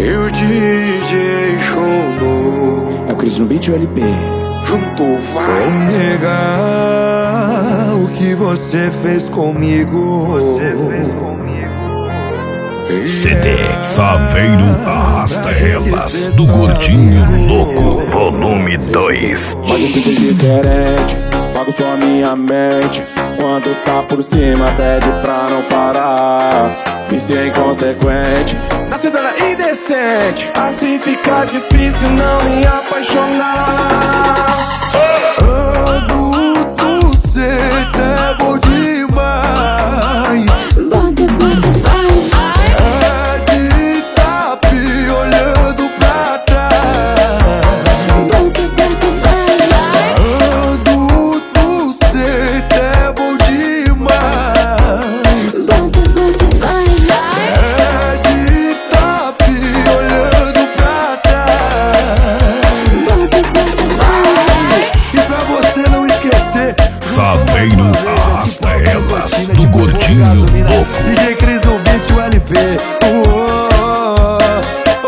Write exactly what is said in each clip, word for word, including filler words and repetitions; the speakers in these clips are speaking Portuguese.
E o D J Shono é o Cris no beat e o L P. junto vai. Vou negar o que você fez comigo. C D Saveiro Arrasta Elas do Gordinho Louco Volume dois. Mas eu fico diferente, pago só minha mente. Quando tá por cima pede pra não parar. Vício inconsequente, na cidade indecente. Assim fica difícil não me apaixonar. Adulto, cê é bom demais. É de tapi olhando pra trás. Adulto, cê é bom demais. É de tapi olhando pra trás. E pra você não esquecer, Saveiro Arrasta Elas do Gordinho Louco. D J Cris no beat e o L P. Oh, oh,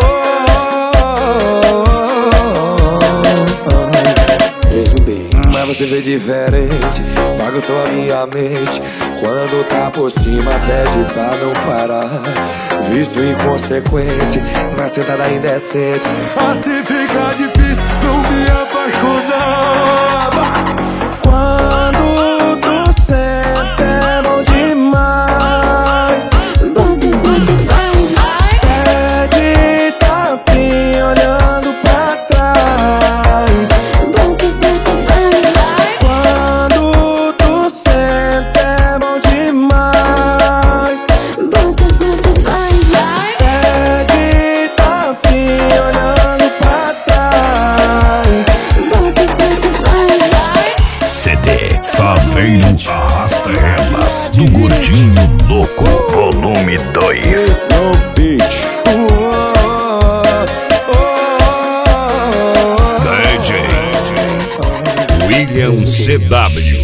oh, oh. Mesmo bem. Mas você vê diferente, paga só a minha mente. Quando tá por cima pede pra não parar. Vício inconsequente, na sentada indecente. Assim fica difícil não me apaixonar. Quando tu senta é bom demais. Pede tapinha olhando pra trás. Quando tu senta é bom demais. Pede tapinha olhando pra trás. C D Saveiro Arrasta Elas do Gordinho Louco Volume dois. No beat. Oh, oh, oh, D J William C W.